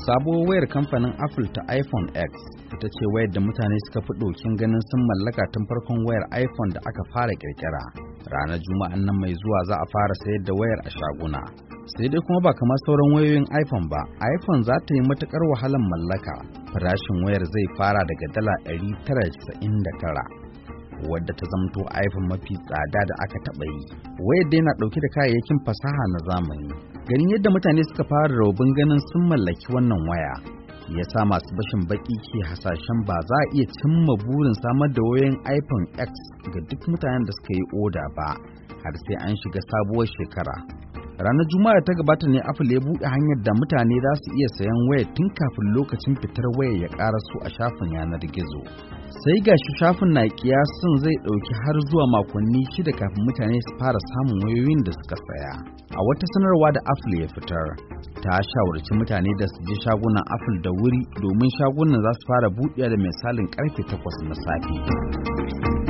Sabuwar wayar kamfanin Apple ta iPhone X ita ce wayar da mutane suka fi ɗokin ganin sun mallaka tun farkon wayar iPhone da aka fara ƙirƙira. Ranar Juma'an nan mai zuwa za a fara sayar da wayar a shaguna. Sai dai kuma ba kamar sauran wayoyin iPhone ba, iPhone za ta yi matuƙar wahalar mallaka. Farashin wayar zai fara daga dala 999, wadda ta zamto iPhone mafi tsada da aka taɓa yi. Wayar dai na ɗauke da kayayyakin fasaha na zamani. Ganin yadda mutane suka fara robin ganin sun mallaki wannan waya, ya sa masu bashin baki ke hasashen ba za a iya cimma burin samar da wayoyin iPhone X ga duk mutanen da suka yi oda ba har sai an shiga sabuwar shekara. Ranar Juma'a ta gabata ne Apple ya buɗe hanyar da mutane za su iya sayan wayar tun kafin lokacin fitar wayar ya ƙaraso a shafin yanar gizo. Sai gashi shafin na kiyasin zai ɗauki har zuwa makonni 6 kafin mutane su fara samun wayoyin da suka saya. A wata sanarwa da Apple ya fitar, ta shawarci mutane da su je shagunan Apple da wuri domin shagunan za su fara buɗewa da misalin karfe 8 na safe.